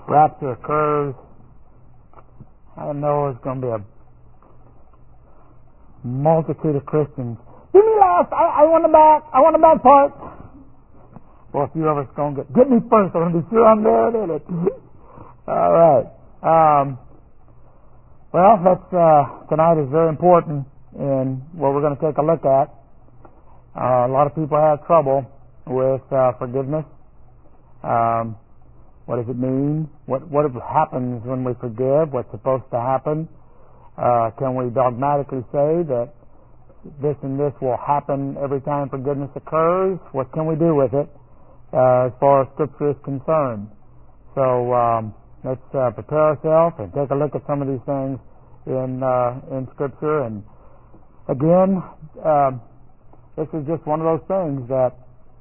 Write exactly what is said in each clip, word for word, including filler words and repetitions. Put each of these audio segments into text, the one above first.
rapture occurs, I know there's going to be a multitude of Christians. Give me last. I, I want the back. I want the back part. Well, a few of us going to get, get me first. I want to be sure I'm there in it. All right. Um, well, that's, uh, tonight is very important in what we're going to take a look at. Uh, a lot of people have trouble with uh, forgiveness. Um, what does it mean? What what happens when we forgive? What's supposed to happen? Uh, can we dogmatically say that this and this will happen every time forgiveness occurs? What can we do with it uh, as far as Scripture is concerned? So um, let's uh, prepare ourselves and take a look at some of these things in uh, in Scripture. And again, uh, this is just one of those things that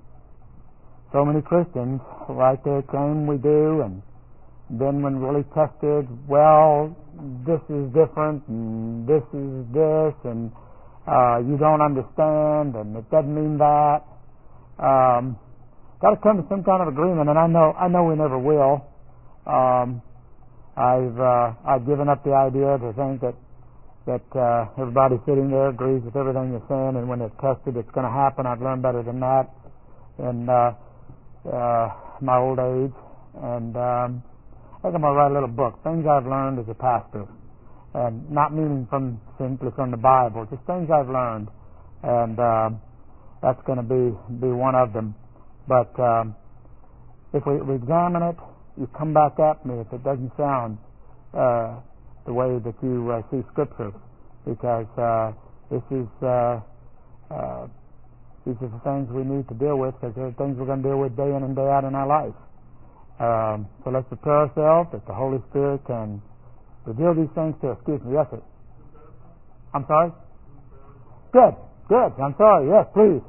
so many Christians write their claim we do, and then when really tested, well, this is different, and this is this, and uh, you don't understand, and it doesn't mean that. Um, got to come to some kind of agreement, and I know I know we never will. Um, I've uh, I've given up the idea to think that that uh, everybody sitting there agrees with everything you're saying, and when it's tested, it's going to happen. I've learned better than that in uh, uh, my old age, and um, I think I'm going to write a little book, Things I've Learned as a Pastor, and not meaning from simply from the Bible, just things I've learned, and um, that's going to be be one of them. But um, if we, we examine it, you come back at me if it doesn't sound uh, the way that you uh, see Scripture, because uh, this is uh, uh, these are the things we need to deal with, because they're things we're going to deal with day in and day out in our life. Um, so let's prepare ourselves that the Holy Spirit can reveal these things to us. Excuse me, yes, sir. I'm sorry? Good, good. I'm sorry. Yes, please.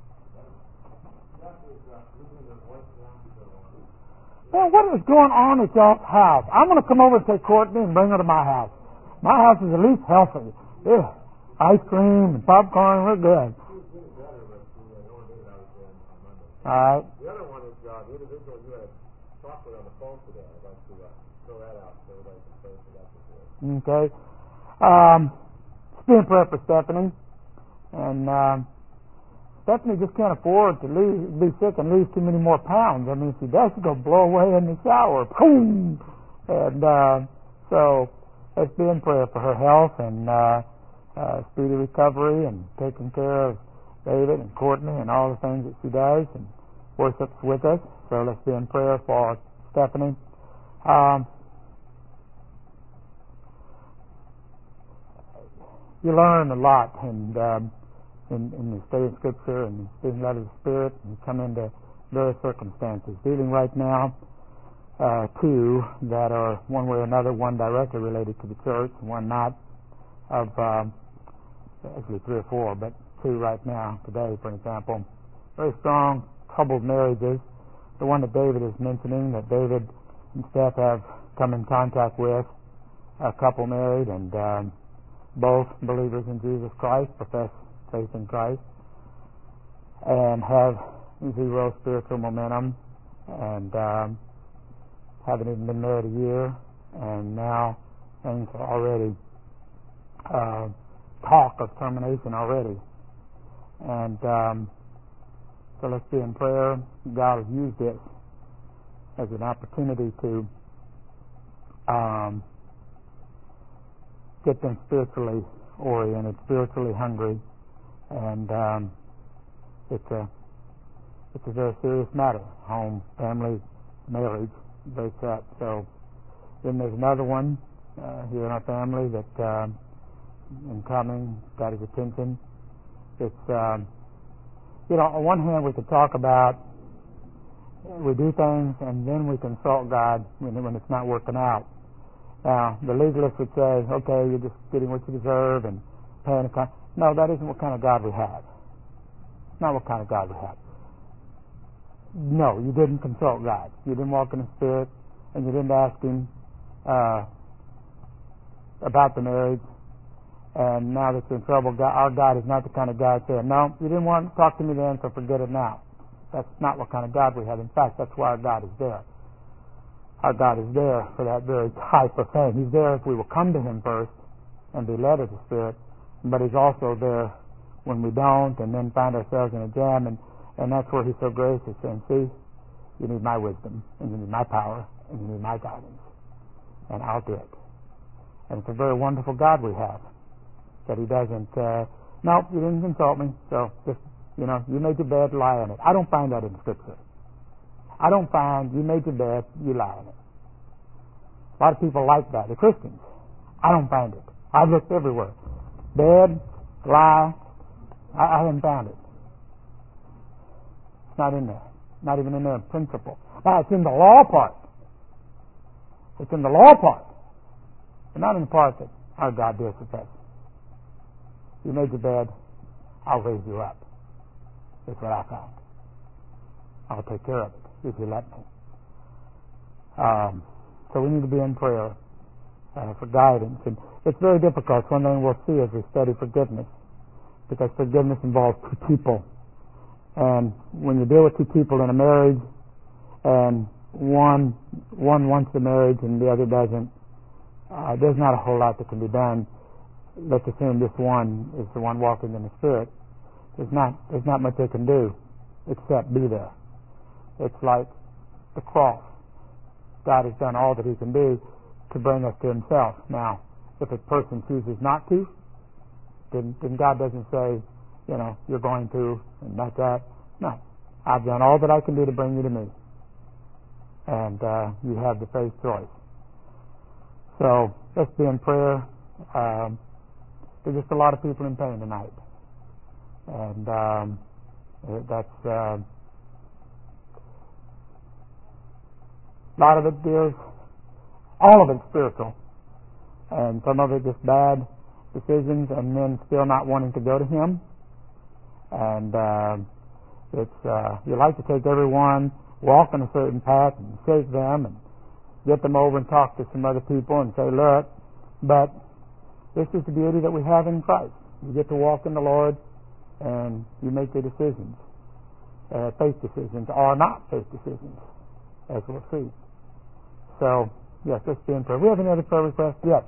Well, what is going on at y'all's house? I'm going to come over and take Courtney and bring her to my house. My house is at least healthy. Yeah, ice cream and popcorn, we're good. All right. The other one is uh, the individual you had talked with on the phone today. I'd like to uh, throw that out so everybody can pray for that before. Okay. Um, let's be in prayer for Stephanie. And um, Stephanie just can't afford to lose, be sick and lose too many more pounds. I mean, if she does, she's going to blow away in the shower. Boom! And uh, so let's be in prayer for her health and uh, uh, speedy recovery and taking care of David and Courtney and all the things that she does and worships with us. So let's be in prayer for Stephanie. Um, you learn a lot and um, in, in the study of Scripture and being led of the Spirit, and you come into various circumstances. Dealing right now uh, two that are one way or another, one directly related to the church, one not, of um, actually three or four, but two right now, today, for example. Very strong, troubled marriages. The one that David is mentioning, that David and Steph have come in contact with, a couple married, and um, both believers in Jesus Christ, profess faith in Christ, and have zero spiritual momentum, and um, haven't even been married a year, and now things are already uh, talk of termination already. And um, so let's be in prayer. God has used this as an opportunity to um, get them spiritually oriented, spiritually hungry, and um, it's a it's a very serious matter. Home, family, marriage, very set. So then there's another one uh, here in our family that uh, in coming got his attention. It's, um, you know, on one hand we could talk about we do things and then we consult God when, when it's not working out. Now, the legalist would say, okay, you're just getting what you deserve and paying a con-. No, that isn't what kind of God we have. Not what kind of God we have. No, you didn't consult God. You didn't walk in the Spirit, and you didn't ask Him uh, about the marriage. And now that you're in trouble, God, our God is not the kind of God saying, no, you didn't want to talk to me then, so forget it now. That's not what kind of God we have. In fact, that's why our God is there. our God is there for that very type of thing. He's there if we will come to Him first and be led of the Spirit, but He's also there when we don't and then find ourselves in a jam, and, and that's where He's so gracious, saying, see, you need my wisdom, and you need my power, and you need my guidance, and I'll do it. And it's a very wonderful God we have, that He doesn't, uh, no, you didn't consult me, so just, you know, you made your bed, lie in it. I don't find that in Scripture. I don't find you made your bed, you lie in it. A lot of people like that. They're Christians. I don't find it. I've looked everywhere. Bed, lie, I, I haven't found it. It's not in there. Not even in the principle. Now, it's in the law part. It's in the law part. But not in the part that our God deals with us. You made your bed, I'll raise you up. That's what I found. I'll take care of it if you let me. Um, so we need to be in prayer uh, for guidance. And it's very difficult. One thing we'll see as we study forgiveness, because forgiveness involves two people. And when you deal with two people in a marriage, and one one wants the marriage and the other doesn't, uh, there's not a whole lot that can be done. Let's assume this one is the one walking in the Spirit. There's not there's not much they can do except be there. It's like the cross. God has done all that He can do to bring us to Himself. Now, if a person chooses not to, then, then God doesn't say, you know, you're going to, and not that. No. I've done all that I can do to bring you to me. And uh, you have the faith choice. So, let's be in prayer. Um, there's just a lot of people in pain tonight. And um, that's... Uh, a lot of it deals, all of it's spiritual. And some of it just bad decisions and men still not wanting to go to Him. And uh, it's uh, you like to take everyone, walk on a certain path and shake them and get them over and talk to some other people and say, look, but this is the beauty that we have in Christ. You get to walk in the Lord and you make your decisions, uh, faith decisions or not faith decisions, as we'll see. So, yes, let's be in prayer. We have any other prayer requests? Yes.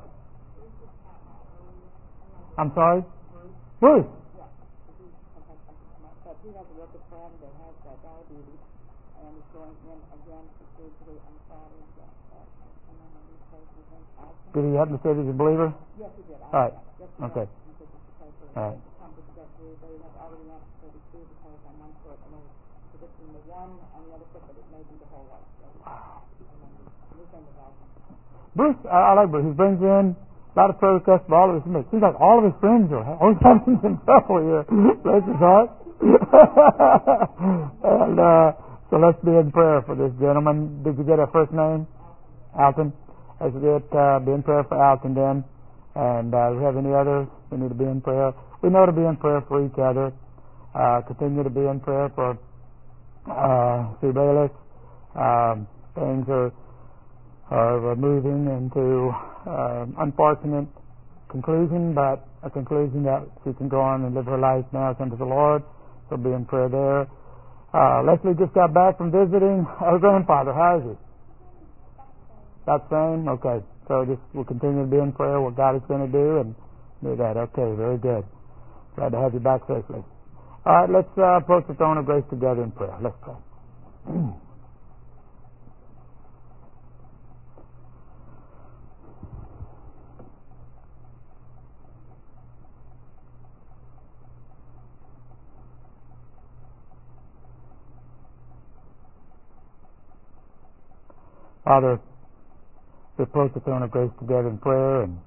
I'm sorry? Bruce. He has a worker friend that has uh, diabetes and is going in again for surgery on Friday. Did he happen to say he's a believer? Yes, he did. All right. Okay. All right. They have already asked for the two because on one foot and they're predicting the one on the other foot, but it may be the whole life. Bruce, I, I like Bruce. He brings in a lot of prayer requests for all of his friends. Seems like all of his friends are always having some trouble here. Bless his heart. and uh, so let's be in prayer for this gentleman. Did you get a first name? Alton. Let's get uh, be in prayer for Alton then. And uh, do we have any others? We need to be in prayer. We know to be in prayer for each other. Uh, continue to be in prayer for uh, Sue Bayless. Um, things are are moving into uh, unfortunate conclusion, but a conclusion that she can go on and live her life now unto the Lord. So be in prayer there. Uh, Leslie just got back from visiting her grandfather. How is he? That same? Okay. So just we'll continue to be in prayer what God is going to do and do that. Okay, very good. Glad to have you back safely. All right, let's uh, approach the throne of grace together in prayer. Let's pray. Father, we approach the throne of grace together in prayer and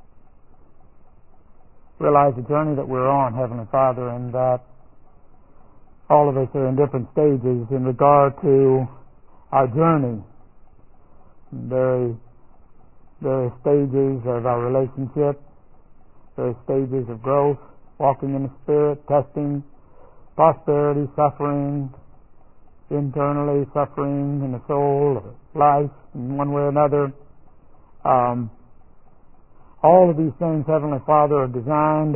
realize the journey that we're on, Heavenly Father, and that all of us are in different stages in regard to our journey. Very, various stages of our relationship, various stages of growth, walking in the Spirit, testing, prosperity, suffering, internally suffering in the soul, or life in one way or another. Um, all of these things, Heavenly Father, are designed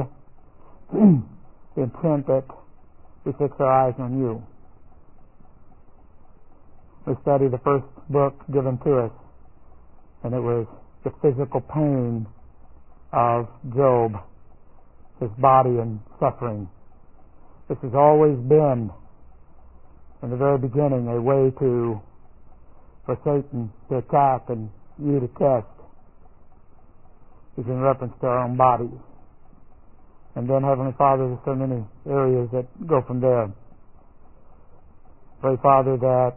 the intent that we fix our eyes on you. we studied the first book given to us, and it was the physical pain of Job, his body and suffering. This has always been, in the very beginning, a way to for Satan to attack and you to test. It's in reference to our own bodies. And then, Heavenly Father, there's so many areas that go from there. Pray, Father, that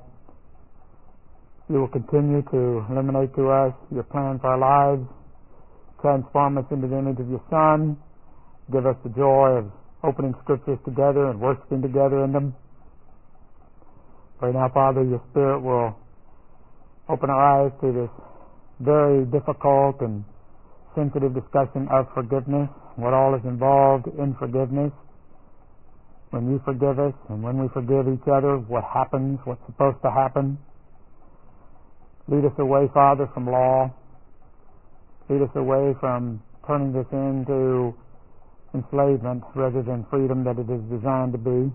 you will continue to illuminate to us your plan for our lives, transform us into the image of your Son, give us the joy of opening Scriptures together and worshiping together in them. Pray now, Father, your Spirit will open our eyes to this very difficult and sensitive discussion of forgiveness, what all is involved in forgiveness. When you forgive us and when we forgive each other, what happens, what's supposed to happen. Lead us away, Father, from law. Lead us away from turning this into enslavement rather than freedom that it is designed to be.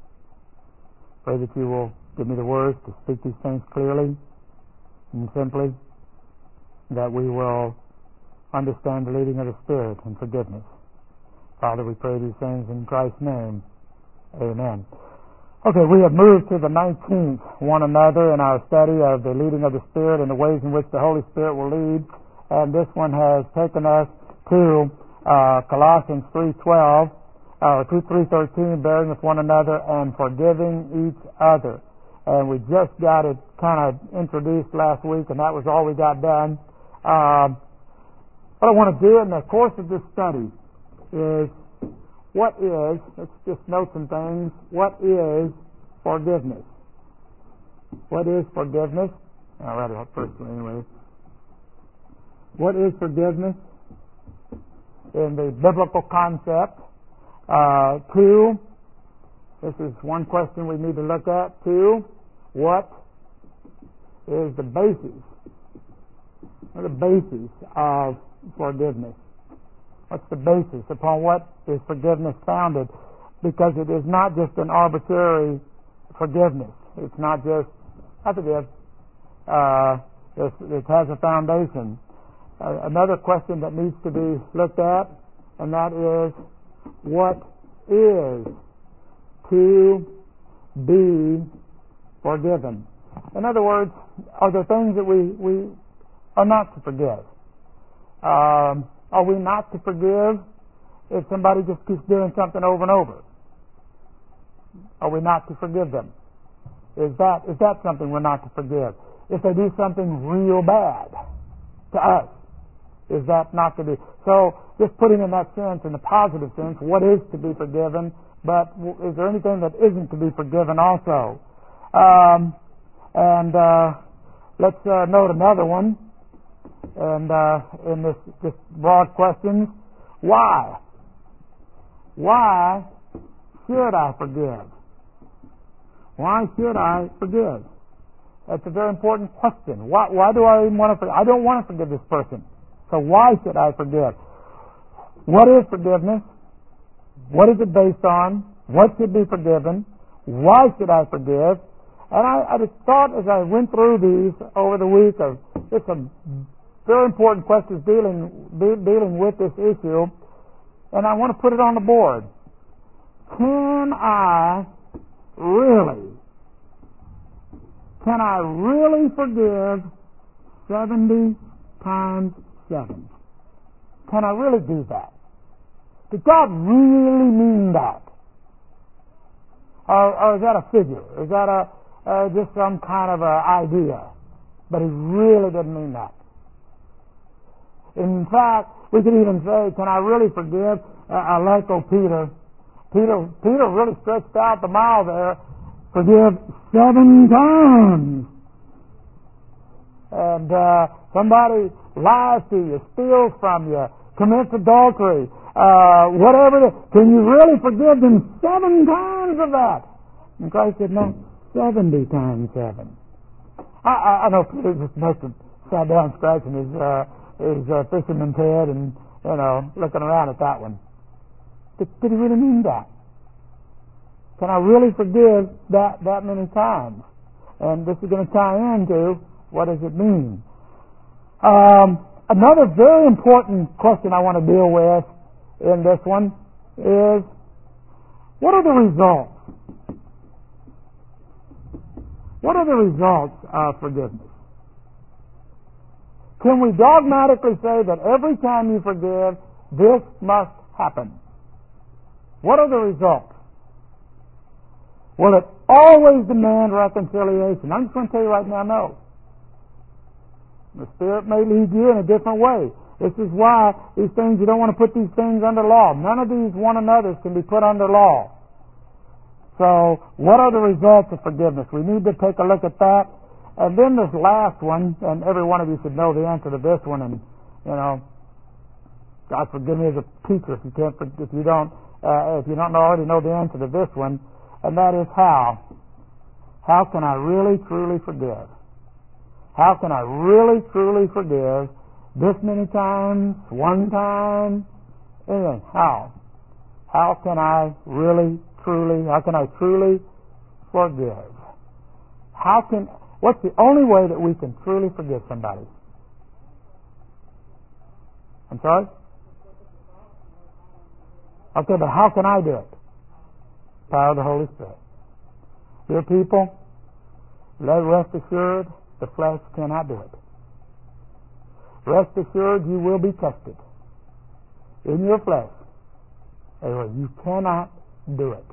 Pray that you will give me the words to speak these things clearly and simply, that we will understand the leading of the Spirit and forgiveness. Father, we pray these things in Christ's name. Amen. Okay, we have moved to the nineteenth one another in our study of the leading of the Spirit and the ways in which the Holy Spirit will lead. And this one has taken us to uh, Colossians three twelve, uh, three thirteen, bearing with one another and forgiving each other. And we just got it kind of introduced last week, and that was all we got done. Um, what I want to do in the course of this study is, what is, let's just note some things, what is forgiveness? What is forgiveness? I'll write it out first anyway. What is forgiveness in the biblical concept? Uh, two, this is one question we need to look at. Two, what is the basis, what are the basis of forgiveness? What's the basis upon what is forgiveness founded? Because it is not just an arbitrary forgiveness. It's not just, I forgive. Uh, it, it has a foundation. Uh, another question that needs to be looked at, and that is, what is to be forgiven? In other words, are there things that we, we are not to forgive? Um, are we not to forgive if somebody just keeps doing something over and over? Are we not to forgive them? Is that is that something we're not to forgive? If they do something real bad to us, is that not to be? So, just putting in that sense, in the positive sense, what is to be forgiven, but is there anything that isn't to be forgiven also? Um, and uh, let's uh, note another one. And uh, in this, this broad question, why? Why should I forgive? Why should I forgive? That's a very important question. Why, why do I even want to forgive? I don't want to forgive this person. So why should I forgive? What is forgiveness? What is it based on? What should be forgiven? Why should I forgive? And I, I just thought as I went through these over the week of just some very important questions dealing de- dealing with this issue, and I want to put it on the board. Can I really, can I really forgive seventy times seven? Can I really do that? Did God really mean that? Or, or is that a figure? Is that a uh, just some kind of a idea? But He really didn't mean that. In fact, we could even say, can I really forgive? Uh, I like old Peter. Peter, Peter really stretched out the mile there. Forgive seven times. And uh, somebody lies to you, steals from you, commits adultery, uh, whatever. It is. Can you really forgive them seven times of that? And Christ said, no, seventy times seven. I, I, I know Peter just must have sat down scratching his uh, his uh, fisherman's head and, you know, looking around at that one. Did, did he really mean that? Can I really forgive that that many times? And this is going to tie into what does it mean. Um, another very important question I want to deal with in this one is, what are the results? What are the results of forgiveness? Can we dogmatically say that every time you forgive, this must happen? What are the results? Will it always demand reconciliation? I'm just going to tell you right now, no. The Spirit may lead you in a different way. This is why these things, you don't want to put these things under law. None of these one another's can be put under law. So, what are the results of forgiveness? We need to take a look at that. And then this last one, and every one of you should know the answer to this one, and, you know, God forgive me as a teacher if you can't, if you don't, uh, if you don't already know the answer to this one, and that is how. How can I really, truly forgive? How can I really, truly forgive this many times, one time, anything? How? How can I really, truly, how can I truly forgive? How can, what's the only way that we can truly forgive somebody? I'm sorry? Okay, but how can I do it? Power of the Holy Spirit. Dear people, let rest assured, the flesh cannot do it. Rest assured, you will be tested in your flesh. Anyway, you cannot do it.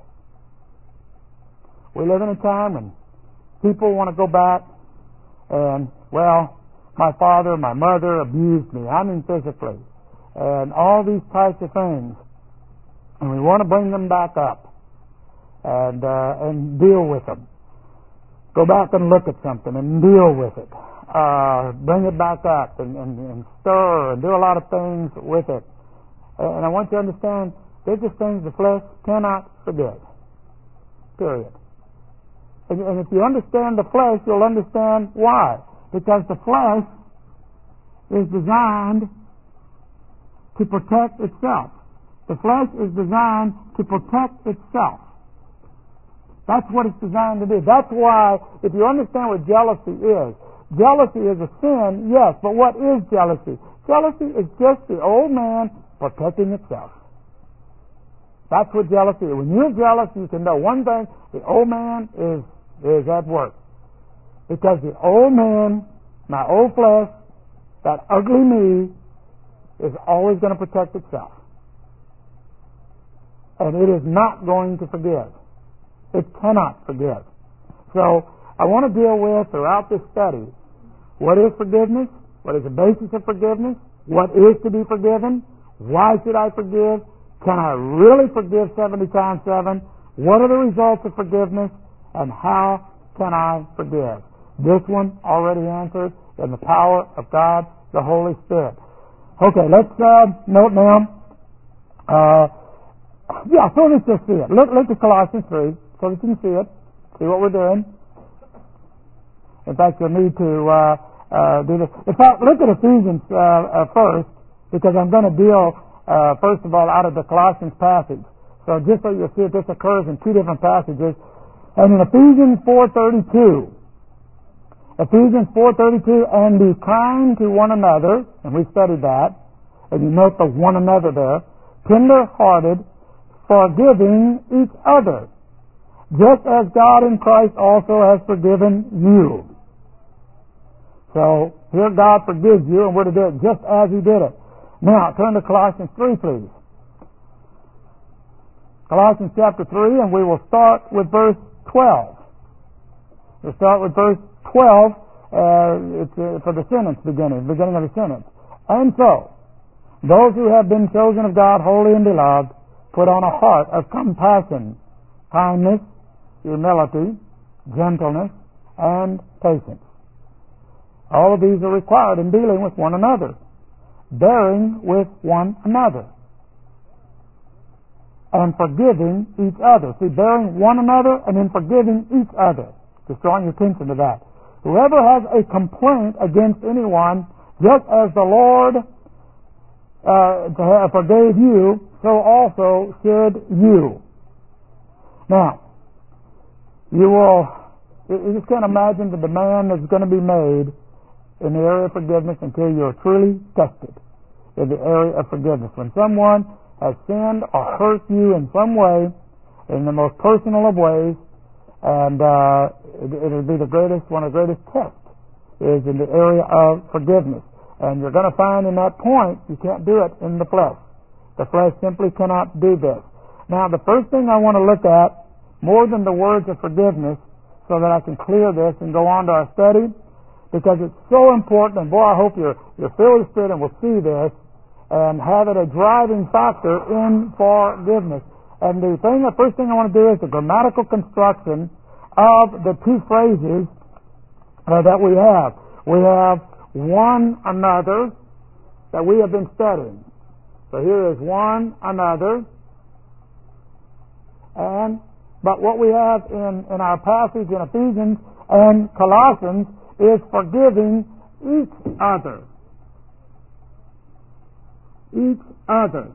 We live in a time when people want to go back and, well, my father, my mother abused me. I mean physically. And all these types of things. And we want to bring them back up and uh, and deal with them. Go back and look at something and deal with it. Uh, bring it back up and, and, and stir and do a lot of things with it. And I want you to understand, there's just things the flesh cannot forgive. Period. And, and if you understand the flesh, you'll understand why. Because the flesh is designed to protect itself. The flesh is designed to protect itself. That's what it's designed to do. That's why, if you understand what jealousy is, jealousy is a sin, yes, but what is jealousy? Jealousy is just the old man protecting itself. That's what jealousy is. When you're jealous, you can know one thing, the old man is, is at work. Because the old man, my old flesh, that ugly me, is always going to protect itself. And it is not going to forgive. It cannot forgive. So, I want to deal with, throughout this study, what is forgiveness? What is the basis of forgiveness? What is to be forgiven? Why should I forgive? Can I really forgive seventy times seven? What are the results of forgiveness? And how can I forgive? This one already answered in the power of God, the Holy Spirit. Okay, let's uh, note now. Uh, yeah, so let's just see it. Look, look at Colossians three, so that you can see it. See what we're doing. In fact, you'll need to uh, uh, do this. In fact, look at Ephesians uh, uh, first, because I'm going to deal, uh, first of all, out of the Colossians passage. So just so you'll see it, this occurs in two different passages. And in Ephesians four thirty-two, Ephesians four thirty-two, and be kind to one another, and we studied that, and you note the one another there, tender-hearted, forgiving each other, just as God in Christ also has forgiven you. So, here God forgives you, and we're to do it just as He did it. Now, turn to Colossians three, please. Colossians chapter three, and we will start with verse twelve. We'll start with verse twelve, uh, it's, uh, for the sentence beginning, beginning of the sentence. And so, those who have been chosen of God, holy and beloved, put on a heart of compassion, kindness, humility, gentleness, and patience. All of these are required in dealing with one another, bearing with one another, and forgiving each other. See, bearing one another and then forgiving each other. Just drawing your attention to that. Whoever has a complaint against anyone, just as the Lord uh, forgave you, so also should you. Now, you will, You just can't imagine the demand that's going to be made in the area of forgiveness until you're truly tested in the area of forgiveness. When someone has sinned or hurt you in some way, in the most personal of ways, and uh, it, it'll be the greatest, one of the greatest tests is in the area of forgiveness. And you're going to find in that point you can't do it in the flesh. The flesh simply cannot do this. Now, the first thing I want to look at, more than the words of forgiveness, so that I can clear this and go on to our study, because it's so important, and boy, I hope you're, you're filled with Spirit and will see this, and have it a driving factor in forgiveness. And the thing, the first thing I want to do is the grammatical construction of the two phrases uh, that we have. We have one another that we have been studying. So here is one another. And but what we have in, in our passage in Ephesians and Colossians is forgiving each other. Each other.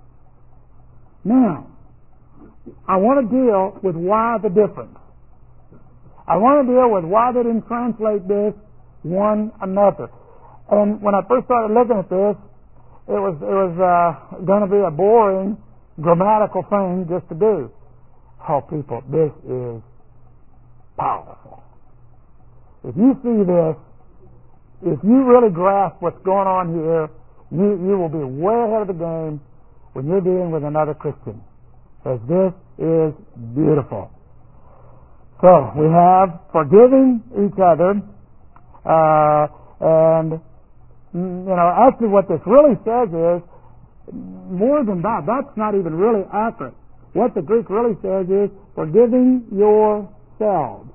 Now, I want to deal with why the difference. I want to deal with why they didn't translate this one another. And when I first started looking at this, it was it was uh, going to be a boring grammatical thing just to do. Oh, people, this is powerful. If you see this, if you really grasp what's going on here, you you will be way ahead of the game when you're dealing with another Christian. Because this is beautiful. So, we have forgiving each other, uh, and, you know, actually what this really says is, more than that, that's not even really accurate. What the Greek really says is, forgiving yourselves.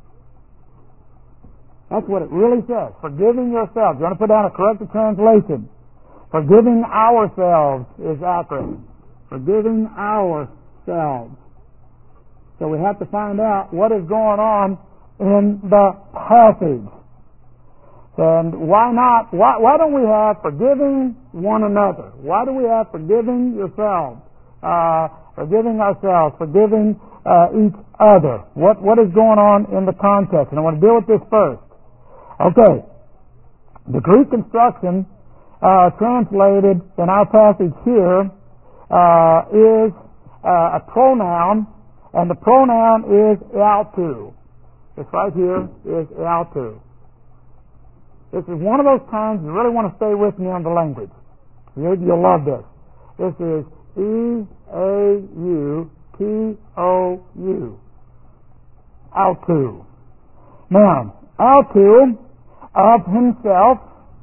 That's what it really says, forgiving yourselves. You want to put down a corrected translation. Forgiving ourselves is accurate. Forgiving ourselves. So we have to find out what is going on in the passage. And why not? Why, why don't we have forgiving one another? Why do we have forgiving yourselves? Uh, forgiving ourselves, forgiving uh, each other. What what is going on in the context? And I want to deal with this first. Okay. The Greek construction uh, translated in our passage here uh, is uh, a pronoun, and the pronoun is eautou. This right here is eautou. This is one of those times you really want to stay with me on the language. You, you'll love this. This is E A U T O U. Autou. Now, autou, of himself,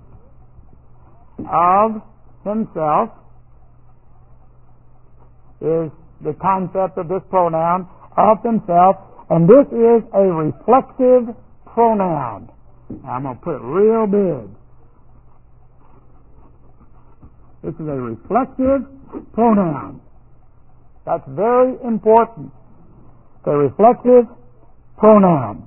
of himself, is the concept of this pronoun, of himself, and this is a reflexive pronoun. Now, I'm going to put it real big. This is a reflexive pronoun. That's very important. The reflexive pronoun.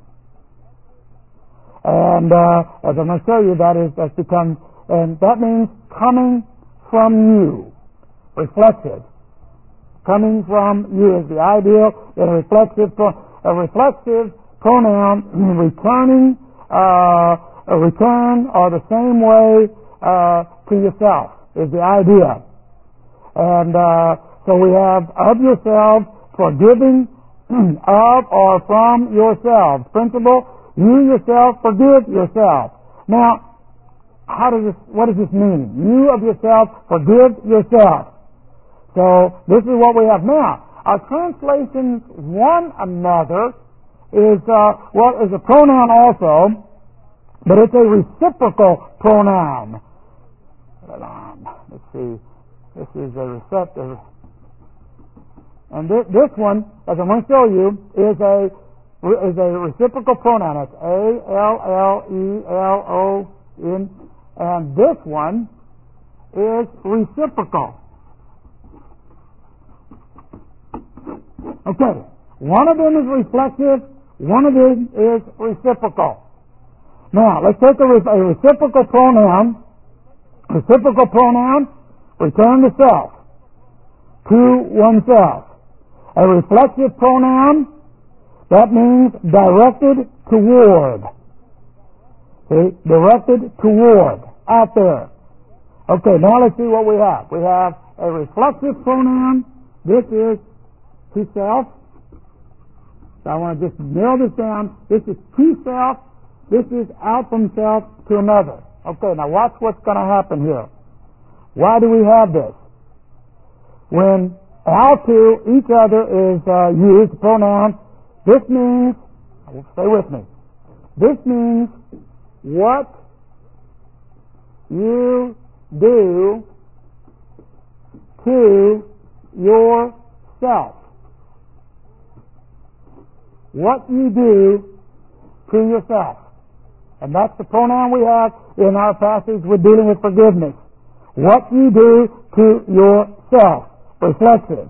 And uh, as I'm going to show you, that is that's become, and that means coming from you. Reflexive. Coming from you is the ideal in a reflexive pro- a reflexive pronoun returning uh, a return or the same way uh, to yourself is the idea. And uh, so we have of yourselves, forgiving of or from yourselves. Principle, you yourself forgive yourself. Now, how does this, what does this mean? You of yourself forgive yourself. So this is what we have now. Our translations one another is uh, well is a pronoun also, but it's a reciprocal pronoun. Let's see. This is a receptive, and this, this one, as I'm going to show you, is a is a reciprocal pronoun. It's A L L E L O N, and this one is reciprocal. Okay, one of them is reflexive, one of them is reciprocal. Now, let's take a, a reciprocal pronoun. Reciprocal pronoun, return to self, to oneself. A reflexive pronoun That means directed toward. See? Directed toward. Out there. Okay, now let's see what we have. We have a reflexive pronoun. This is to self. So I want to just nail this down. This is to self. This is out from self to another. Okay, now watch what's going to happen here. Why do we have this? When out to each other is uh, used, the pronoun, this means, stay with me, this means what you do to yourself. What you do to yourself. And that's the pronoun we have in our passage. We're dealing with forgiveness. What you do to yourself. Reflexive.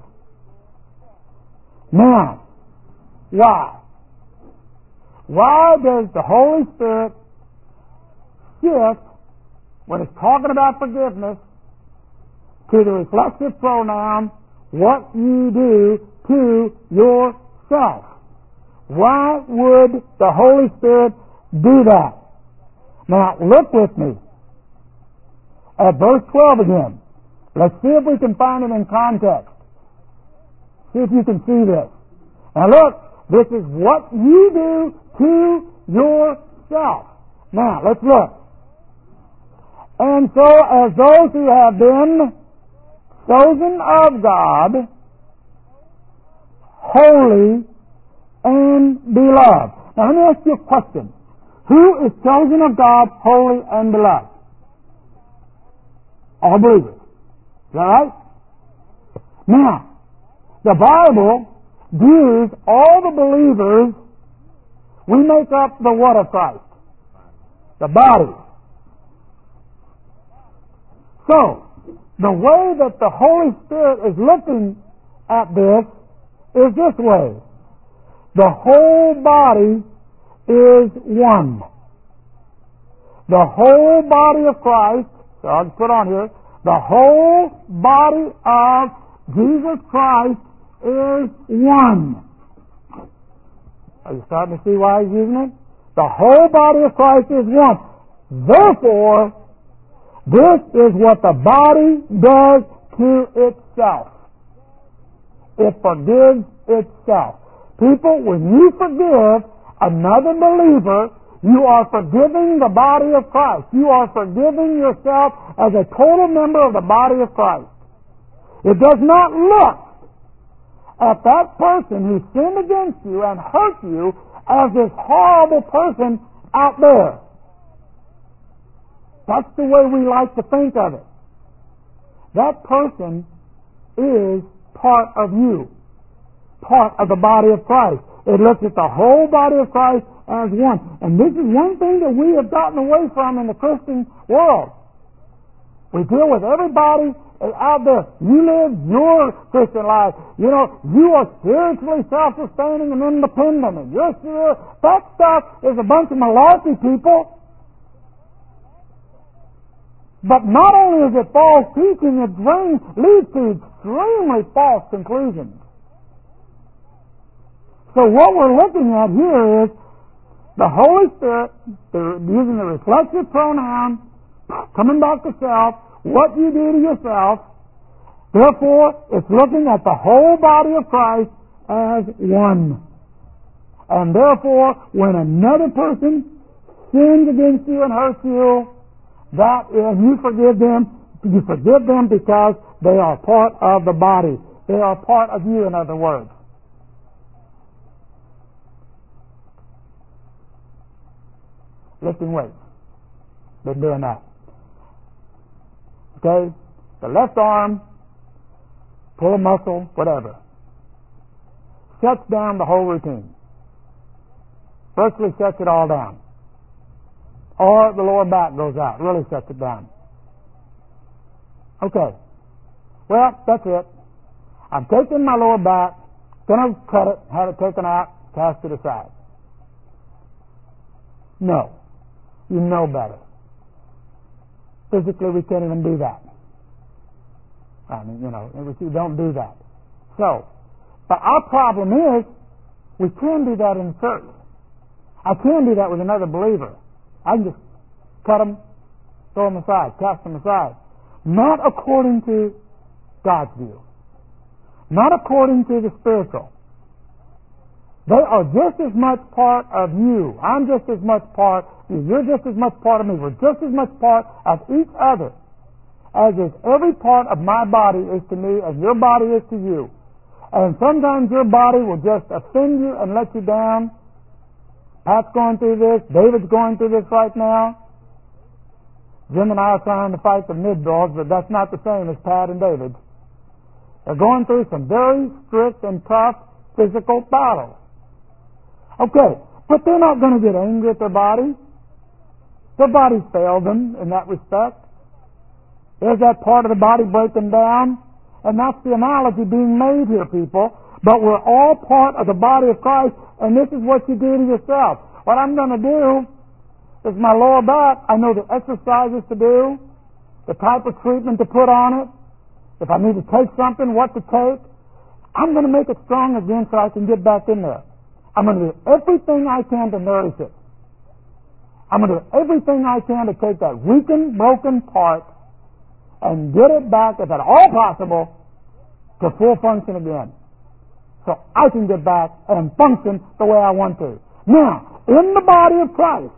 Now, why? Why does the Holy Spirit shift, when it's talking about forgiveness, to the reflexive pronoun, what you do to yourself? Why would the Holy Spirit do that? Now, look with me at verse twelve again. Let's see if we can find it in context. See if you can see this. Now look, this is what you do to yourself. Now, let's look. And so, as those who have been chosen of God, holy and beloved. Now, let me ask you a question. Who is chosen of God, holy and beloved? All believers. Is that right? Now, the Bible views all the believers, we make up the what of Christ? The body. So, the way that the Holy Spirit is looking at this is this way. The whole body is one. The whole body of Christ, so I'll put on here, the whole body of Jesus Christ is one. Are you starting to see why he's using it? The whole body of Christ is one. Therefore, this is what the body does to itself. It forgives itself. People, when you forgive another believer, you are forgiving the body of Christ. You are forgiving yourself as a total member of the body of Christ. It does not look at that person who sinned against you and hurt you as this horrible person out there. That's the way we like to think of it. That person is part of you, part of the body of Christ. It looks at the whole body of Christ as one. And this is one thing that we have gotten away from in the Christian world. We deal with everybody out there. You live your Christian life. You know, you are spiritually self-sustaining and independent, and you're sure. That stuff is a bunch of malarkey, people. But not only is it false teaching, it brings, leads to extremely false conclusions. So what we're looking at here is the Holy Spirit, using the reflexive pronoun, coming back to self, what you do to yourself. Therefore, it's looking at the whole body of Christ as one. And therefore, when another person sins against you and hurts you, that is, you forgive them, you forgive them because they are part of the body. They are part of you, in other words. Lifting weights. Been doing that. Okay? The left arm, pull a muscle, whatever. Shuts down the whole routine. Virtually shuts it all down. Or the lower back goes out, really shuts it down. Okay. Well, that's it. I'm taking my lower back, gonna cut it, have it taken out, cast it aside. No. You know better. Physically, we can't even do that. I mean, you know, we don't do that. So, but our problem is, We can do that in the church. I can do that with another believer. I can just cut them, throw them aside, cast them aside. Not according to God's view. Not according to the spiritual. They are just as much part of you. I'm just as much part of you. You're just as much part of me. We're just as much part of each other as is every part of my body is to me as your body is to you. And sometimes your body will just offend you and let you down. Pat's going through this. David's going through this right now. Jim and I are trying to fight the mid-dogs, but that's not the same as Pat and David. They're going through some very strict and tough physical battles. Okay, but they're not going to get angry at their body. Their bodies fail them in that respect. There's that part of the body breaking down, and that's the analogy being made here, people. But we're all part of the body of Christ, and this is what you do to yourself. What I'm going to do is my lower back, I know the exercises to do, the type of treatment to put on it, if I need to take something, what to take. I'm going to make it strong again so I can get back in there. I'm going to do everything I can to nourish it. I'm going to do everything I can to take that weakened, broken part and get it back, if at all possible, to full function again. So I can get back and function the way I want to. Now, in the body of Christ,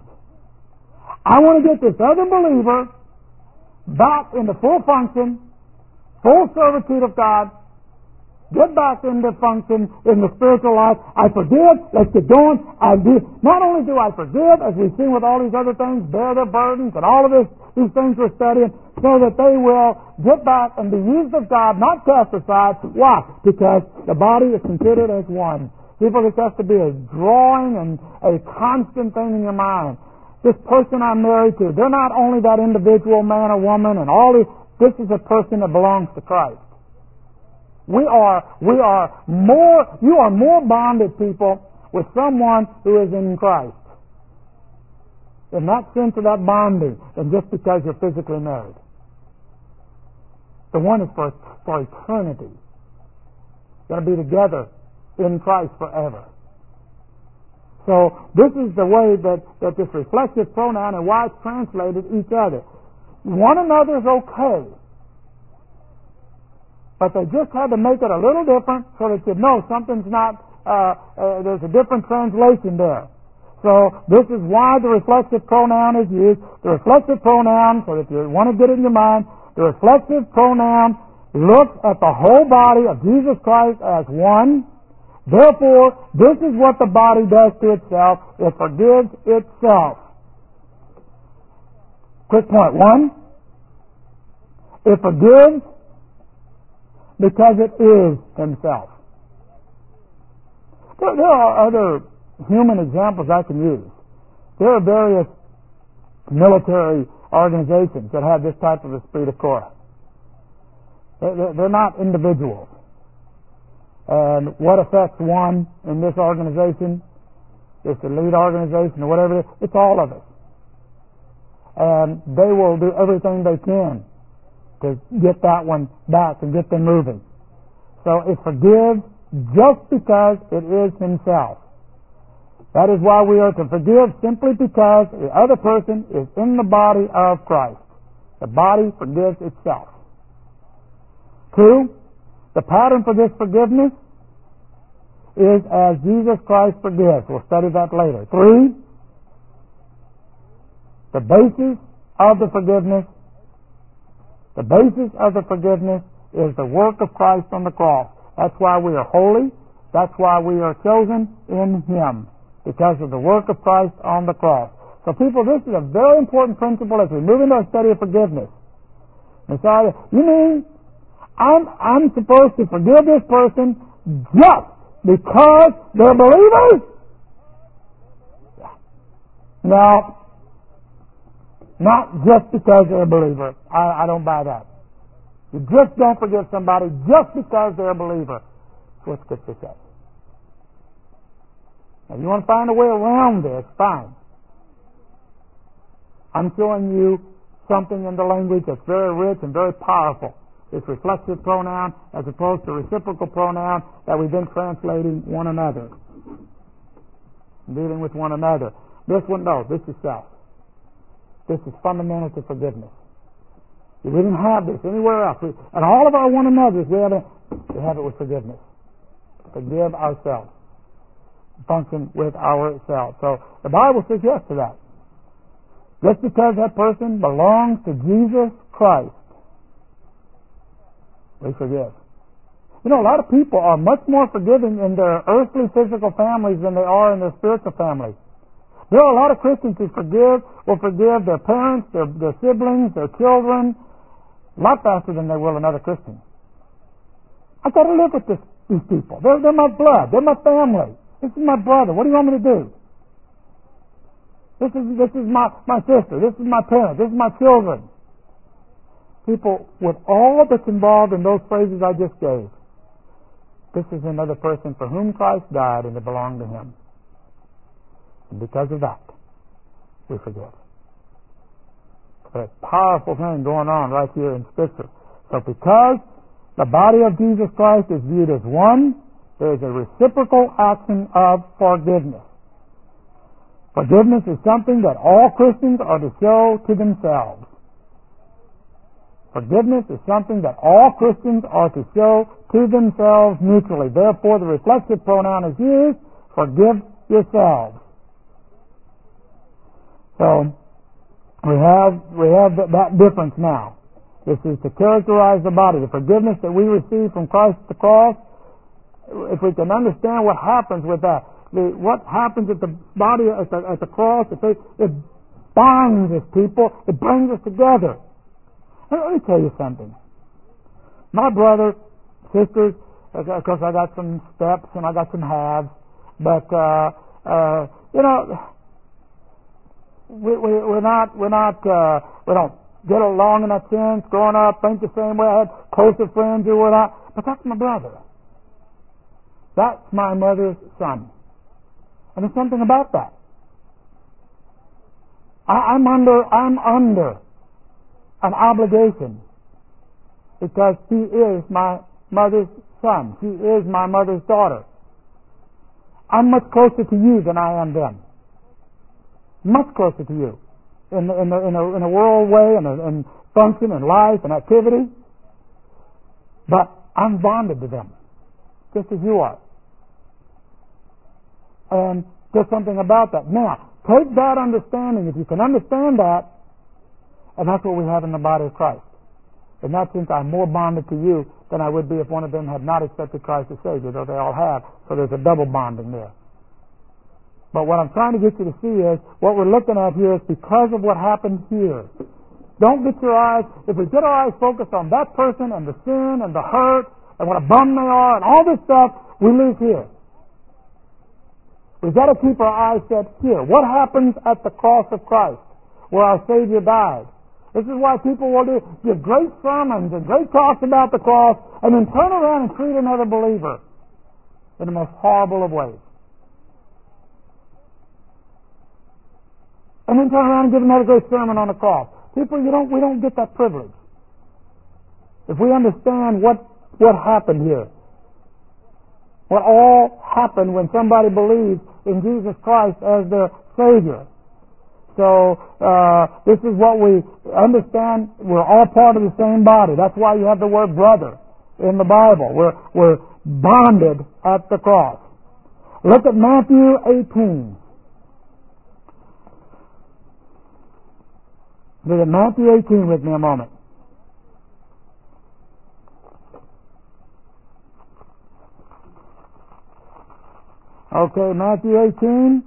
I want to get this other believer back into full function, full servitude of God, get back into function in the spiritual life. I forgive, let's get going. I do. Not only do I forgive, as we've seen with all these other things, bear their burdens and all of this, these things we're studying, so that they will get back and be used of God, not cast aside. Why? Because the body is considered as one. People, this has to be a drawing and a constant thing in your mind. This person I'm married to, they're not only that individual man or woman and all this, this is a person that belongs to Christ. We are, we are more, you are more bonded, people, with someone who is in Christ. In that sense of that bonding, than just because you're physically married. The one is for, for eternity. Going to be together in Christ forever. So this is the way that, that this reflexive pronoun and why it's translated each other. One another is okay. But they just had to make it a little different so that you know something's not, uh, uh, there's a different translation there. So this is why the reflexive pronoun is used. The reflexive pronoun, so if you want to get it in your mind, the reflexive pronoun looks at the whole body of Jesus Christ as one. Therefore, this is what the body does to itself. It forgives itself. Quick point. One, it forgives because it is himself. There, there are other human examples I can use. There are various military organizations that have this type of esprit de corps. They're, they're not individuals. And what affects one in this organization, this elite organization or whatever it is, it's all of us. And they will do everything they can to get that one back and get them moving. So it forgives just because it is himself. That is why we are to forgive, simply because the other person is in the body of Christ. The body forgives itself. Two, the pattern for this forgiveness is as Jesus Christ forgives. We'll study that later. Three, the basis of the forgiveness The basis of the forgiveness is the work of Christ on the cross. That's why we are holy. That's why we are chosen in Him, because of the work of Christ on the cross. So people, this is a very important principle as we move into our study of forgiveness. Messiah, you mean I'm, I'm supposed to forgive this person just because they're believers? No. Not just because they're a believer. I, I don't buy that. You just don't forgive somebody just because they're a believer. That's what Scripture says. Now, you want to find a way around this, fine. I'm showing you something in the language that's very rich and very powerful. This reflexive pronoun as opposed to reciprocal pronoun that we've been translating one another. dealing with one another. This one, no, this is self. This is fundamental to forgiveness. We didn't have this anywhere else. We, and all of our one another's, we have, it, we have it with forgiveness. Forgive ourselves. Function with ourselves. So the Bible says yes to that. Just because that person belongs to Jesus Christ, we forgive. You know, a lot of people are much more forgiving in their earthly physical families than they are in their spiritual families. There are a lot of Christians who forgive, will forgive their parents, their, their siblings, their children, a lot faster than they will another Christian. I've got to live with this, these people. They're, they're my blood. They're my family. This is my brother. What do you want me to do? This is this is my, my sister. This is my parents. This is my children. People, with all that's involved in those phrases I just gave, this is another person for whom Christ died and it belonged to Him. And because of that, we forgive. It's a powerful thing going on right here in Scripture. So because the body of Jesus Christ is viewed as one, there is a reciprocal action of forgiveness. Forgiveness is something that all Christians are to show to themselves. Forgiveness is something that all Christians are to show to themselves mutually. Therefore, the reflexive pronoun is used, forgive yourselves. So, we have, we have that difference now. This is to characterize the body. The forgiveness that we receive from Christ at the cross, if we can understand what happens with that, the, what happens at the body, at the, at the cross, it, it binds us, people. It brings us together. Let me tell you something. My brother, sisters, of course I got some steps and I got some halves, but, uh, uh, you know, we, we, we're not, we're not, uh, we don't get along in that sense, growing up, think the same way. I had closer friends who were not, but that's my brother. That's my mother's son. And there's something about that. I, I'm under, I'm under an obligation because he is my mother's son. She is my mother's daughter. I'm much closer to you than I am them. Much closer to you in the, in the, in a, in a world way and in function and life and activity. But I'm bonded to them, just as you are. And there's something about that. Now, take that understanding. If you can understand that, and that's what we have in the body of Christ. In that sense, I'm more bonded to you than I would be if one of them had not accepted Christ as Savior, though they all have. So there's a double bonding there. But what I'm trying to get you to see is, what we're looking at here is because of what happened here. Don't get your eyes, if we get our eyes focused on that person and the sin and the hurt and what a bum they are and all this stuff, we lose here. We've got to keep our eyes set here. What happens at the cross of Christ, where our Savior died? This is why people will do give great sermons and great talks about the cross and then turn around and treat another believer in the most horrible of ways. And then turn around and give another great sermon on the cross. People, you don't, we don't get that privilege. If we understand what, what happened here, what all happened when somebody believes in Jesus Christ as their Savior. So, uh, this is what we understand. We're all part of the same body. That's why you have the word brother in the Bible. We're, we're bonded at the cross. Look at Matthew eighteen. Look at Matthew eighteen with me a moment. Okay, Matthew eighteen,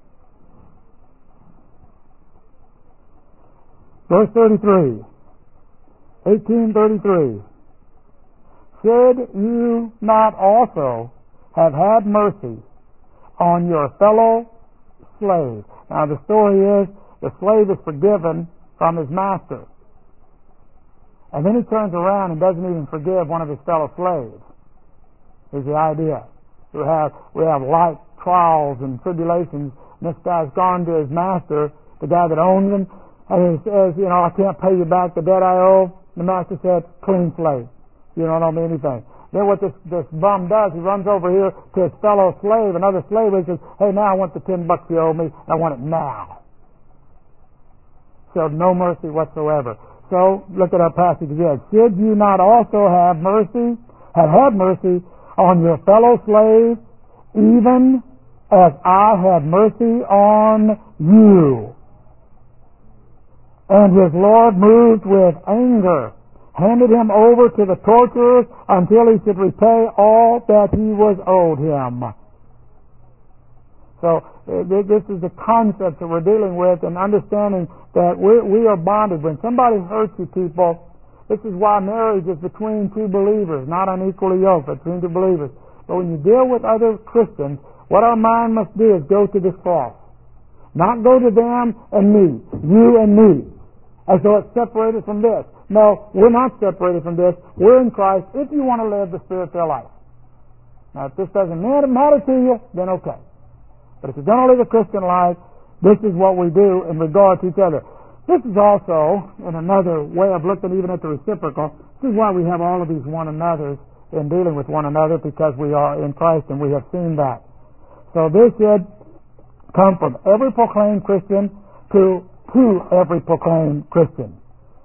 verse thirty-three. eighteen thirty-three. Should you not also have had mercy on your fellow slave? Now the story is, the slave is forgiven from his master. And then he turns around and doesn't even forgive one of his fellow slaves. Is the idea. We have, we have light trials and tribulations, and this guy's gone to his master, the guy that owns him, and he says, you know, I can't pay you back the debt I owe. The master said, clean slate. You don't owe me anything. Then what this, this bum does, he runs over here to his fellow slave, another slave, and he says, hey, now I want the ten bucks you owe me. I want it now. Showed no mercy whatsoever. So, look at our passage again. Should you not also have mercy, have had mercy on your fellow slave, even as I had mercy on you? And his Lord, moved with anger, handed him over to the torturers until he should repay all that he was owed him. So this is the concept that we're dealing with, and understanding that we we are bonded. When somebody hurts you, people, this is why marriage is between two believers, not unequally yoked, but between two believers. But when you deal with other Christians, what our mind must do is go to this cross. Not go to them and me, you and me, as though it's separated from this. No, we're not separated from this. We're in Christ if you want to live the Spirit-filled life. Now, if this doesn't matter to you, then okay. But if you're going to live a Christian life, this is what we do in regard to each other. This is also, in another way of looking even at the reciprocal, this is why we have all of these one another's in dealing with one another, because we are in Christ and we have seen that. So this should come from every proclaimed Christian to, to every proclaimed Christian.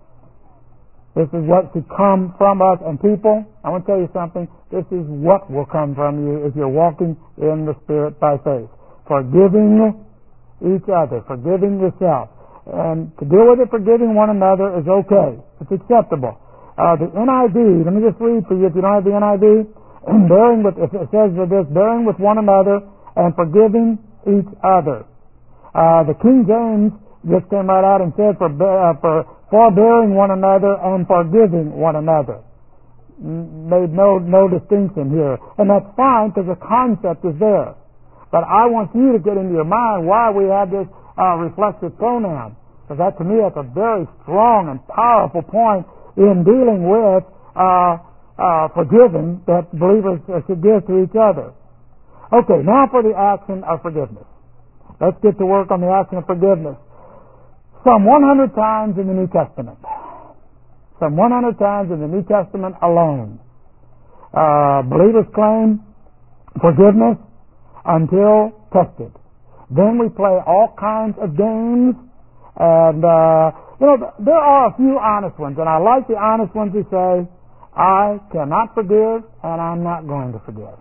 This is what should come from us. And people, I want to tell you something, this is what will come from you if you're walking in the Spirit by faith. Forgiving each other, forgiving yourself. And to deal with it, forgiving one another is okay. It's acceptable. Uh, the N I V, let me just read for you if you don't have the N I V. bearing with, it says with this, bearing with one another and forgiving each other. Uh, the King James just came right out and said for, uh, for forbearing one another and forgiving one another. Made no, no distinction here. And that's fine because the concept is there. But I want you to get into your mind why we have this uh, reflexive pronoun. Because that, to me, that's a very strong and powerful point in dealing with uh, uh, forgiving that believers should give to each other. Okay, now for the action of forgiveness. Let's get to work on the action of forgiveness. Some one hundred times in the New Testament. Some one hundred times in the New Testament alone. Uh, believers claim forgiveness until tested. Then we play all kinds of games, and uh, you know, there are a few honest ones, and I like the honest ones who say, I cannot forgive and I'm not going to forgive.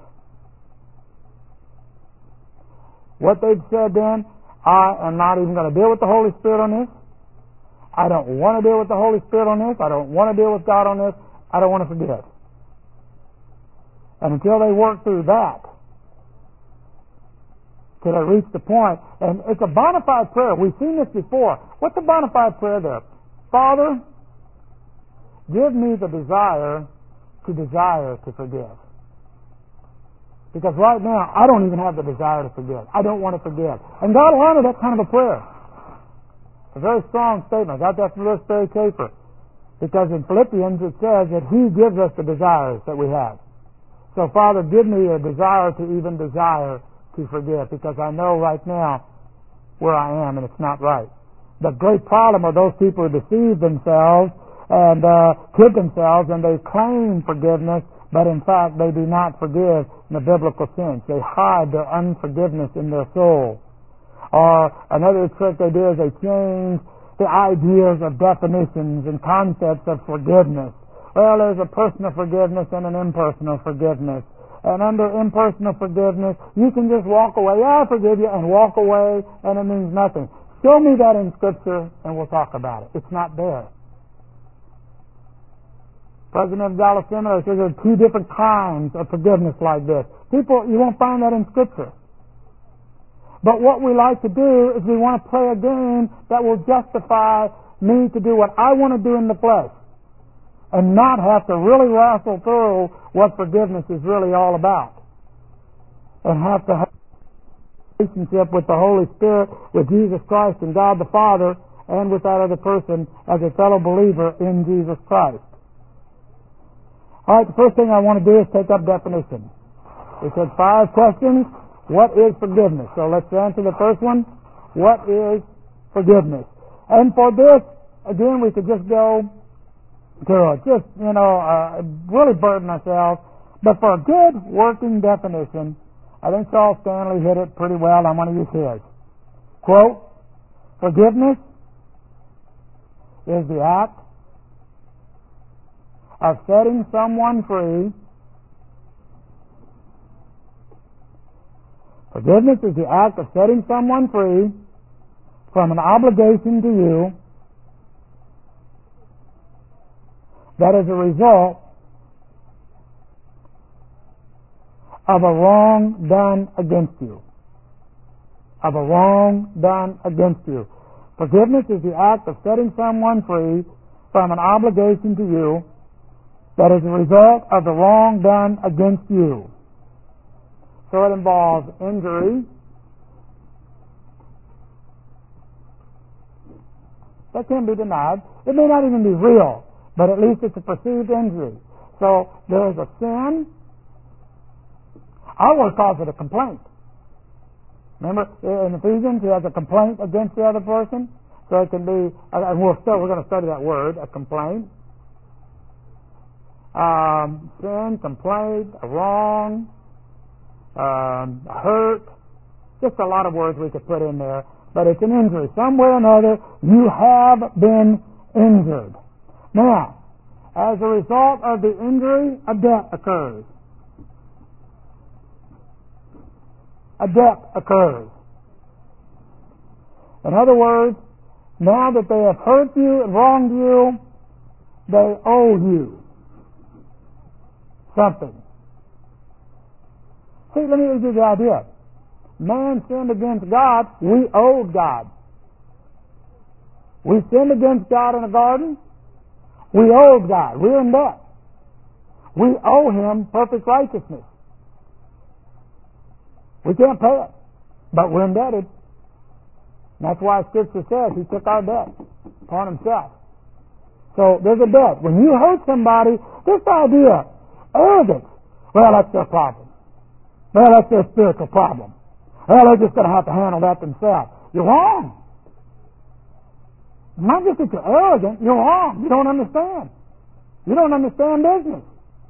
What they've said then, I am not even going to deal with the Holy Spirit on this. I don't want to deal with the Holy Spirit on this. I don't want to deal with God on this. I don't want to forgive. And until they work through that, till they reach the point, and it's a bona fide prayer. We've seen this before. What's a bona fide prayer there? Father, give me the desire to desire to forgive. Because right now, I don't even have the desire to forgive. I don't want to forgive. And God will honor that kind of a prayer. It's a very strong statement. I got that from Lewis Berry Caper. Because in Philippians it says that He gives us the desires that we have. So, Father, give me a desire to even desire to forgive. Because I know right now where I am and it's not right. The great problem are those people who deceive themselves and uh, kid themselves, and they claim forgiveness, but in fact they do not forgive in the biblical sense. They hide their unforgiveness in their soul. Or another trick they do is they change the ideas of definitions and concepts of forgiveness. Well, there's a personal forgiveness and an impersonal forgiveness. And under impersonal forgiveness, you can just walk away. Yeah, I forgive you, and walk away, and it means nothing. Show me that in Scripture, and we'll talk about it. It's not there. President of Dallas Seminary says there are two different kinds of forgiveness like this. People, you won't find that in Scripture. But what we like to do is we want to play a game that will justify me to do what I want to do in the flesh and not have to really wrestle through what forgiveness is really all about, and have to have a relationship with the Holy Spirit, with Jesus Christ and God the Father, and with that other person as a fellow believer in Jesus Christ. All right, the first thing I want to do is take up definition. We said five questions. What is forgiveness? So let's answer the first one. What is forgiveness? And for this, again, we could just go to just, you know, uh, really burden ourselves But for a good working definition, I think Charles Stanley hit it pretty well. I'm going to use his. Quote, forgiveness is the act of setting someone free. Forgiveness is the act of setting someone free from an obligation to you that is a result of a wrong done against you. Of a wrong done against you. Forgiveness is the act of setting someone free from an obligation to you that is a result of the wrong done against you. So it involves injury. That can't be denied. It may not even be real, but at least it's a perceived injury. So there is a sin. Our word calls it a complaint. Remember in Ephesians, he has a complaint against the other person. So it can be, and we'll still, we're going to study that word, a complaint. Um, sin, complaint, a wrong, um, a hurt. Just a lot of words we could put in there. But it's an injury. Somewhere or another, you have been injured. Now, as a result of the injury, a debt occurs. A debt occurs. In other words, now that they have hurt you and wronged you, they owe you something. See, let me give you the idea. Man sinned against God, we owed God. We sinned against God in the garden, we owed God. We're in debt. We owe Him perfect righteousness. We can't pay it, but we're indebted. And that's why Scripture says He took our debt upon Himself. So there's a debt. When you hurt somebody, this idea, arrogance, well, that's their problem. Well, that's their spiritual problem. Well, they're just going to have to handle that themselves. You're wrong. Not just that you're arrogant, you're wrong. You don't understand. You don't understand business.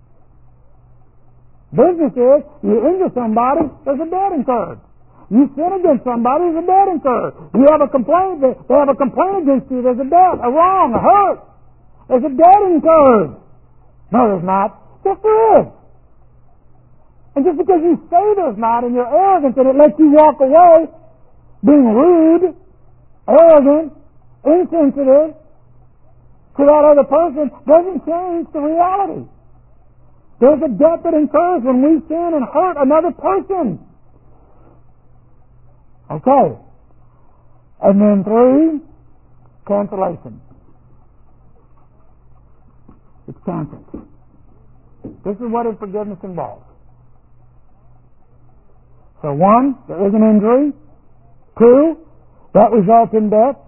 Business is, you injure somebody, there's a debt incurred. You sin against somebody, there's a debt incurred. You have a complaint, they have a complaint against you, there's a debt, a wrong, a hurt. There's a debt incurred. No, there's not. Yes, there is. And just because you say there's not and you're arrogant and it lets you walk away being rude, arrogant, insensitive to that other person doesn't change the reality. There's a debt that incurs when we sin and hurt another person. Okay. And then three, cancellation. It's canceled. This is what forgiveness involves. So one, there is an injury. Two, that results in death.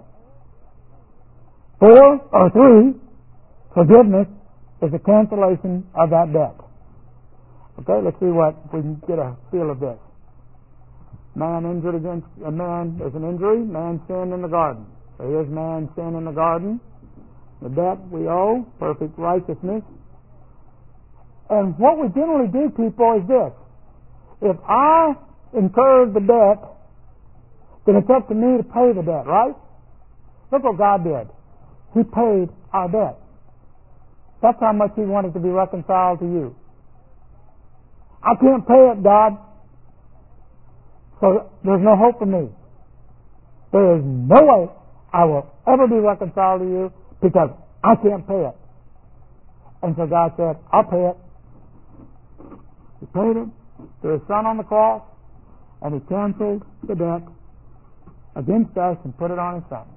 Four, or three, forgiveness is a cancellation of that debt. Okay, let's see what we can get a feel of this. Man injured against a man, there's an injury, man sinned in the garden. So here's man sin in the garden. The debt we owe, perfect righteousness. And what we generally do, people, is this. If I incur the debt, then it's up to me to pay the debt, right? Look what God did. He paid our debt. That's how much He wanted to be reconciled to you. I can't pay it, God. So there's no hope for me. There is no way I will ever be reconciled to you because I can't pay it. And so God said, I'll pay it. He paid it through His Son on the cross, and He canceled the debt against us and put it on His Son.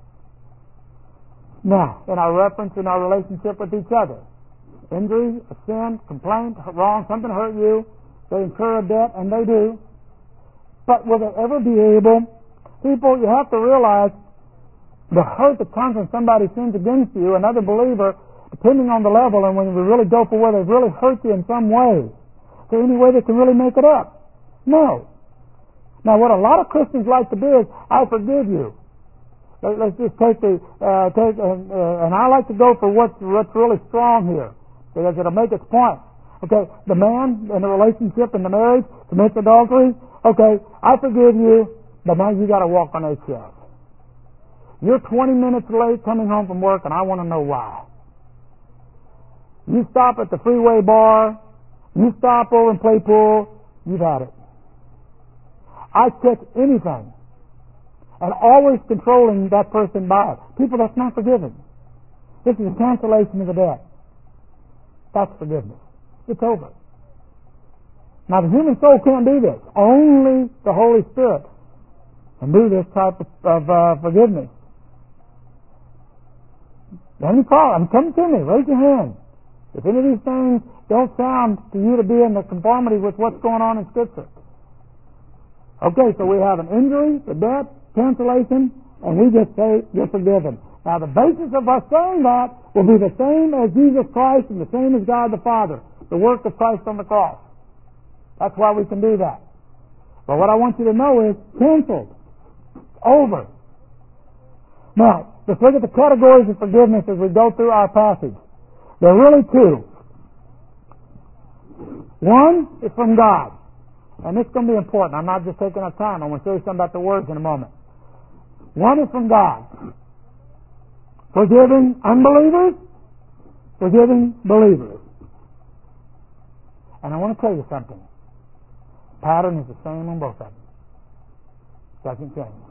Now, in our reference, in our relationship with each other, injury, a sin, complaint, wrong, something hurt you, they incur a debt, and they do. But will they ever be able? People, you have to realize the hurt that comes when somebody sins against you, another believer, depending on the level, and when we really go for where they've really hurt you in some way, is there any way they can really make it up? No. Now, what a lot of Christians like to do is, I forgive you. Let's just take the, uh, take, uh, uh, and I like to go for what's, what's really strong here, because it'll make its point. Okay, the man in the relationship in the marriage commits adultery. Okay, I forgive you, but now you got to walk on eggshells. You're twenty minutes late coming home from work, and I want to know why. You stop at the freeway bar, you stop over and play pool, you've had it. I catch anything, and always controlling that person by it. People, that's not forgiving. This is a cancellation of the debt. That's forgiveness. It's over. Now, the human soul can't do this. Only the Holy Spirit can do this type of, of uh, forgiveness. Any problem? Come to me. Raise your hand. If any of these things don't sound to you to be in the conformity with what's going on in Scripture. Okay, so we have an injury, the debt, cancellation, and we just say you're forgiven. Now, the basis of us saying that will be the same as Jesus Christ and the same as God the Father, the work of Christ on the cross. That's why we can do that. But what I want you to know is canceled. Over. Now, let's look at the categories of forgiveness as we go through our passage. There are really two. One is from God. And this is going to be important. I'm not just taking up time. I'm going to show you something about the words in a moment. One is from God. Forgiving unbelievers, forgiving believers. And I want to tell you something. Pattern is the same on both of them. Doesn't change.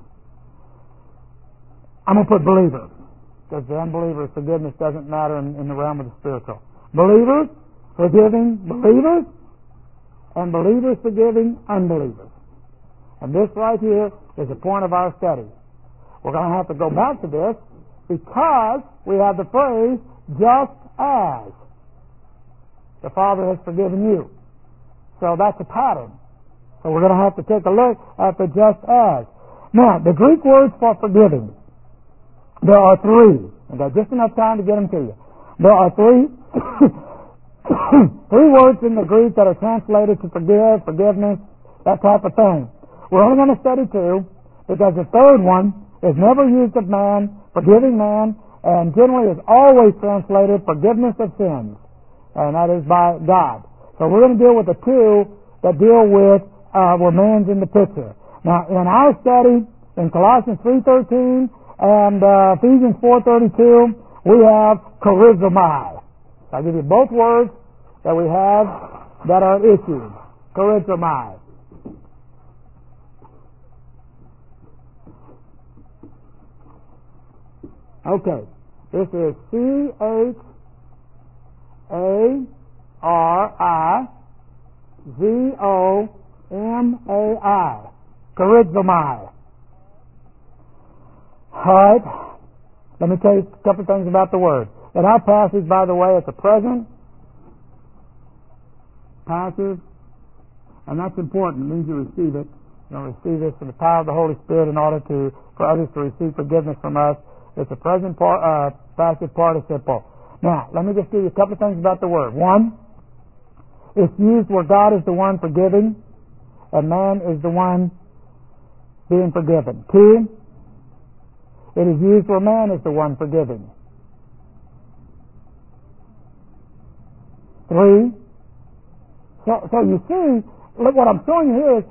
I'm going to put believers, because the unbeliever's forgiveness doesn't matter in, in the realm of the spiritual. Believers forgiving believers, and believers forgiving unbelievers. And this right here is the point of our study. We're going to have to go back to this because we have the phrase, just as the Father has forgiven you. So that's a pattern. So we're going to have to take a look at the just as. Now, the Greek words for forgiving, there are three. I've got just enough time to get them to you. There are three three words in the Greek that are translated to forgive, forgiveness, that type of thing. We're only going to study two because the third one is never used of man, forgiving man, and generally is always translated forgiveness of sins, and that is by God. So we're going to deal with the two that deal with uh, where man's in the picture. Now, in our study, in Colossians three thirteen and uh, Ephesians four thirty-two, we have charizomai. I'll give you both words that we have that are issued. Charizomai. Okay. This is C H A R I Z O M A I. Charizomai. All right. Let me tell you a couple of things about the word. In our passage, by the way, it's a present passive, and that's important. It means you receive it. You'll receive this from the power of the Holy Spirit in order to for others to receive forgiveness from us. It's a present part, uh, passive participle. Now, let me just give you a couple of things about the word. One, it's used where God is the one forgiving and man is the one being forgiven. Two, it is used where man is the one forgiving. Three, so, so you see, look, what I'm showing you here is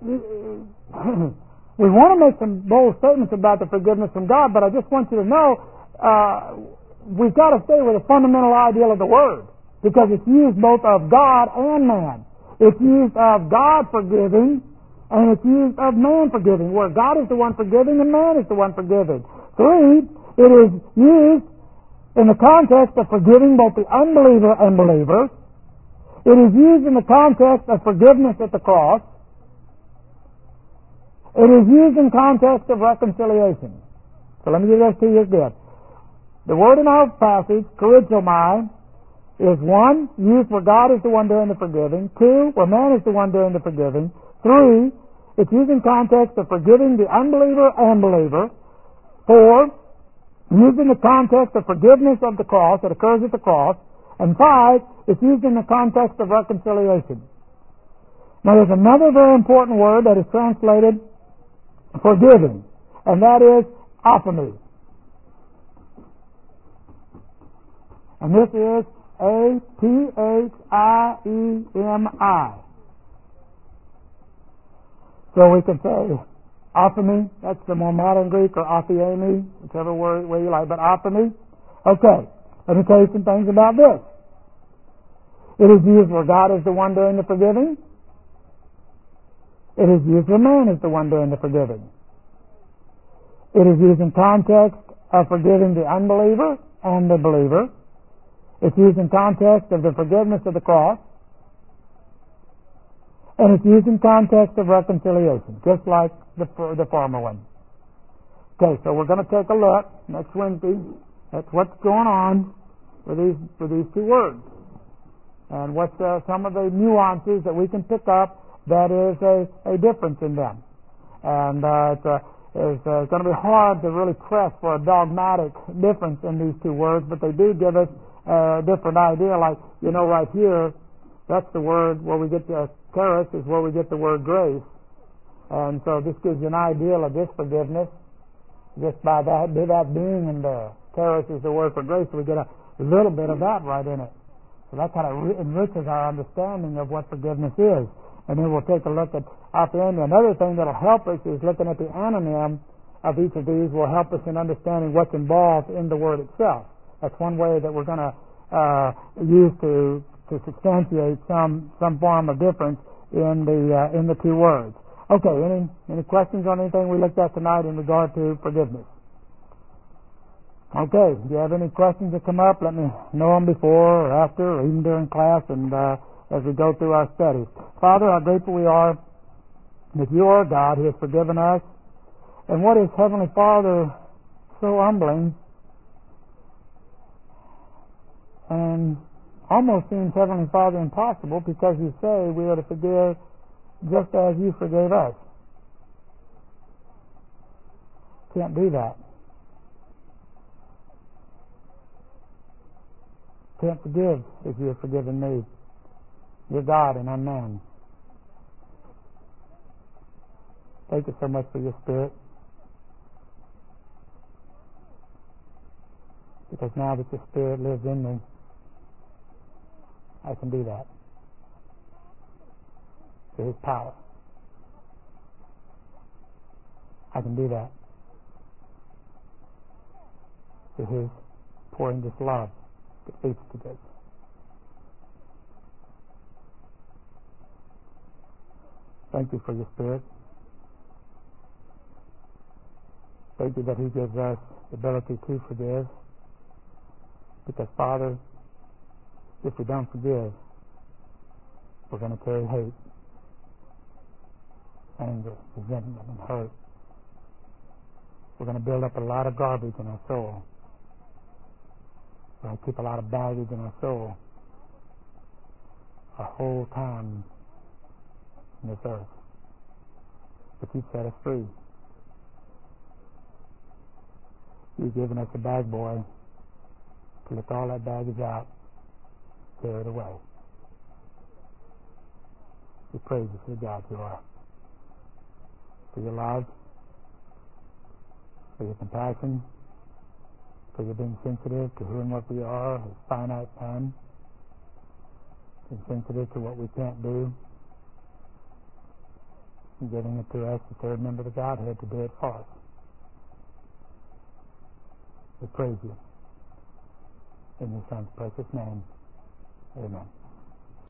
we want to make some bold statements about the forgiveness from God, but I just want you to know uh, we've got to stay with the fundamental ideal of the Word, because it's used both of God and man. It's used of God forgiving, and it's used of man forgiving, where God is the one forgiving and man is the one forgiving. Three, it is used in the context of forgiving both the unbeliever and believer. It is used in the context of forgiveness at the cross. It is used in context of reconciliation. So let me give those to you again. The word in our passage, charizomai, is one, used where God is the one doing the forgiving. Two, where man is the one doing the forgiving. Three, it's used in context of forgiving the unbeliever and believer. Four, used in the context of forgiveness of the cross that occurs at the cross. And five, it's used in the context of reconciliation. Now there's another very important word that is translated forgiving, and that is aphiemi. And this is A P H I E M I. So we can say aphiemi, that's the more modern Greek, or aphiemi, whichever word, way you like, but aphiemi. Okay, let me tell you some things about this. It is used where God is the one doing the forgiving. It is used where man is the one doing the forgiving. It is used in context of forgiving the unbeliever and the believer. It's used in context of the forgiveness of the cross. And it's used in context of reconciliation, just like the, the former one. Okay, so we're going to take a look next Wednesday at what's going on with these with these two words, and what's uh, some of the nuances that we can pick up that is a, a difference in them. And uh, it's, uh, it's uh, going to be hard to really press for a dogmatic difference in these two words, but they do give us a different idea. Like, you know, right here, that's the word where we get the charis is where we get the word grace. And so this gives you an idea of this forgiveness just by that, by that being in there. Charis is the word for grace, so we get a little bit of that right in it. So that kind of enriches our understanding of what forgiveness is. And then we'll take a look at aphiemi. Another thing that will help us is looking at the anonym of each of these will help us in understanding what's involved in the word itself. That's one way that we're going to uh, use to to substantiate some some form of difference in the uh, in the two words. Okay, any any questions on anything we looked at tonight in regard to forgiveness? Okay, if you have any questions that come up, let me know them before or after or even during class and uh, as we go through our studies. Father, how grateful we are that you are God who has forgiven us. And what is Heavenly Father so humbling and almost seems, Heavenly Father, impossible, because you say we are to forgive just as you forgave us. Can't do that. Can't forgive as you have forgiven me. You're God and I'm man. Thank you so much for your Spirit. Because now that your Spirit lives in me, I can do that. Through His power. I can do that. Through His pouring this love that leads to this. Thank you for your Spirit. Thank you that He gives us the ability to forgive. Because, Father, if we don't forgive, we're going to carry hate, anger, resentment, and hurt. We're going to build up a lot of garbage in our soul. We're going to keep a lot of baggage in our soul our whole time in this earth. But you set us free. You've given us a bag boy to lift all that baggage out, carry it away. We praise you for the God you are. For your love, for your compassion, for your being sensitive to who and what we are as finite man, being sensitive to what we can't do, and giving it to us, the third member of the Godhead, to do it for us. We praise you. In your Son's precious name, amen.